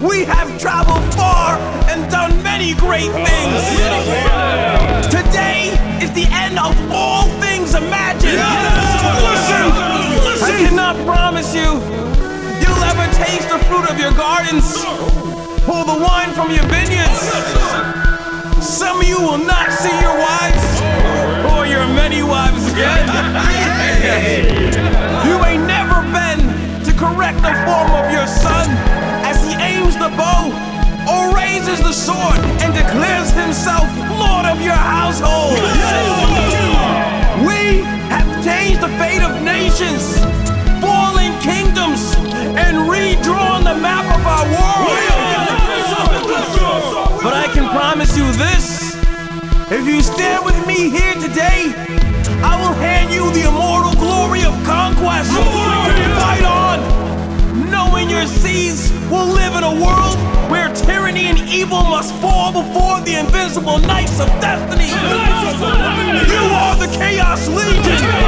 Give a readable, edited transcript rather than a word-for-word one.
We have traveled far and done many great things. Today is the end of all things imagined. Listen, I cannot promise you'll ever taste the fruit of your gardens, pull the wine from your vineyards. Some of you will not see your wives or your many wives again. You ain't never been to correct the form of your son as he aims the bow or raises the sword and declares himself Lord of your household. We have changed the fate of nations, fallen kingdoms, and redrawn the map of our world. But I can promise you this: if you stand with me here today, I will hand you the immortal glory of conquest. Fight on, knowing your seeds will live in a world where tyranny and evil must fall before the invincible knights of destiny. You are the Chaos Legion.